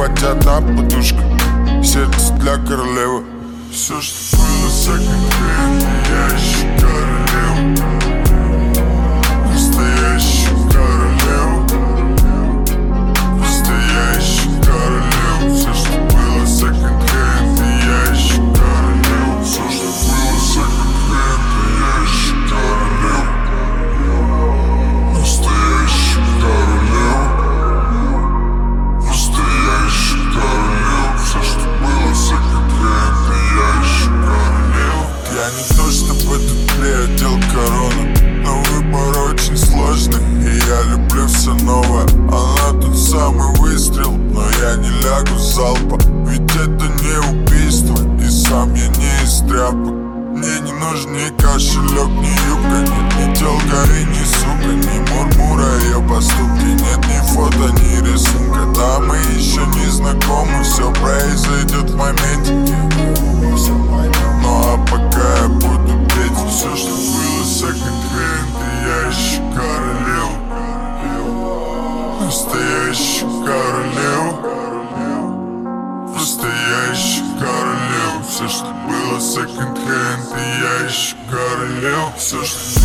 хоть одна подушка, сердце для королевы. Все, что было секонд-хенд, я ищу королеву. Настоящую королеву. Просто я ищу королеву. Все, что было секонд-хенд, я ищу королеву. Все, что было секонд-хенд, я ищу королеву. Настоящую королеву. Просто я ищу королеву. Все, что было секонд-хенд, я ищу королеву. Я не то чтобы этот приодел корону, но выбор очень сложный, и я люблю все новое. Она тот самый выстрел, но я не лягу с залпа. Ведь это не убийство, и сам я не из тряпок. Мне не нужен ни кошелек, ни юбка, нет ни телка и ни сука, ни мурмура ее поступки, нет ни фото, ни рисунка. Да, мы еще не знакомы, все произойдет в моменте. Ну а пока я буду петь все, что было секонд-хенд, и я ищу королеву. Настоящую королеву. Просто я ищу королеву. Все, что было секонд-хенд, и я ищу королеву. Все, что